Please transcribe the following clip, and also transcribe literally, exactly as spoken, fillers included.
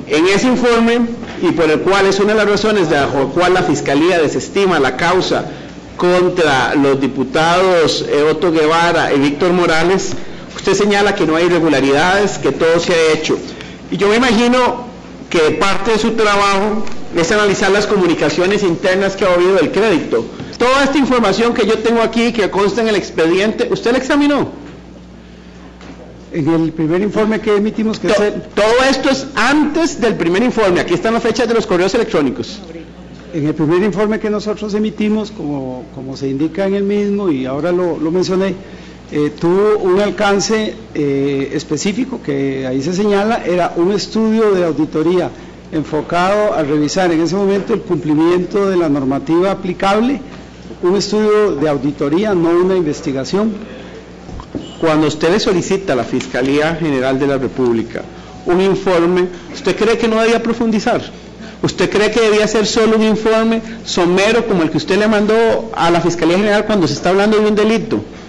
En ese informe, y por el cual es una de las razones de la cual la Fiscalía desestima la causa contra los diputados eh, Otto Guevara y Víctor Morales, usted señala que no hay irregularidades, que todo se ha hecho. Y yo me imagino que parte de su trabajo es analizar las comunicaciones internas que ha habido del crédito. Toda esta información que yo tengo aquí, que consta en el expediente, ¿usted la examinó? En el primer informe que emitimos, que To, es el... Todo esto es antes del primer informe. Aquí están las fechas de los correos electrónicos. En el primer informe que nosotros emitimos, como, como se indica en el mismo, y ahora lo, lo mencioné, eh, tuvo un alcance eh, específico, que ahí se señala, era un estudio de auditoría enfocado a revisar en ese momento el cumplimiento de la normativa aplicable, un estudio de auditoría, no una investigación. Cuando usted le solicita a la Fiscalía General de la República un informe, ¿usted cree que no debía profundizar? ¿Usted cree que debía ser solo un informe somero como el que usted le mandó a la Fiscalía General cuando se está hablando de un delito?